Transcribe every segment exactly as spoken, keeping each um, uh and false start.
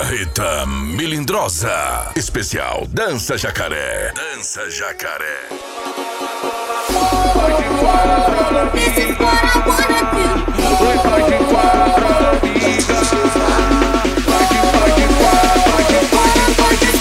Rita Melindrosa. Especial Dança Jacaré. Dança Jacaré. This is what I wanna do. Oi, vai de quatro, amiga. Vai de, vai de quatro, vai de, vai de, vai de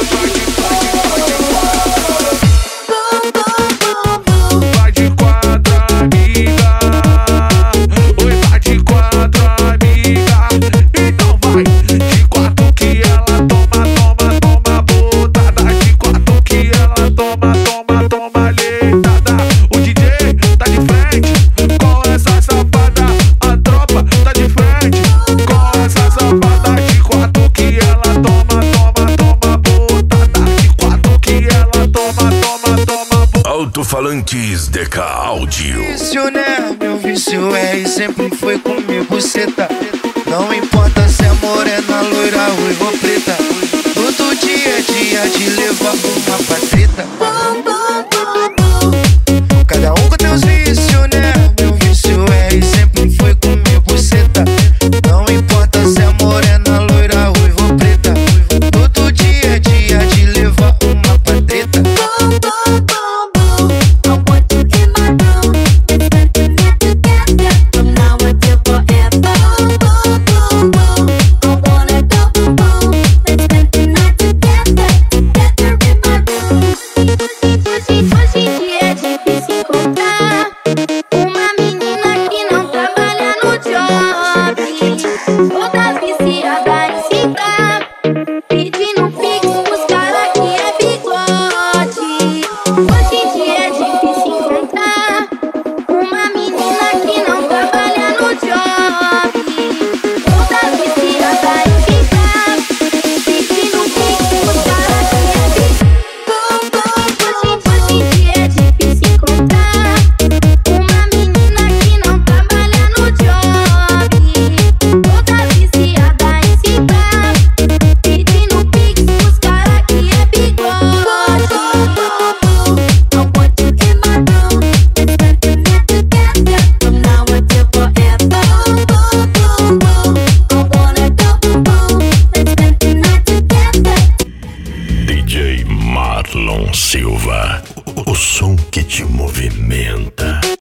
quatro. Vai de quatro, amiga. Oi, vai de quatro, amiga. Então vai de quatro que ela toma, toma, toma botada. De quatro que ela toma, toma, toma leitada. O D J tá de frente com essa safada. A tropa tá de frente com essa safada. De quatro que ela toma, toma, toma botada. De quatro que ela toma, toma, toma botada. Alto-falantes D K Áudio. Vício, né? Meu vício é e sempre foi comigo, ceta. Não importa se é morena, loira, ruiva ou preta. Todo dia é dia de levar uma pra treta. Cada um com teus vícios, né? Meu vício é e sempre foi comigo, ceta. Não importa se é morena, loira, ruiva ou preta. Todo dia é dia de levar uma pra treta. D J Marlon Silva. O som que te movimenta.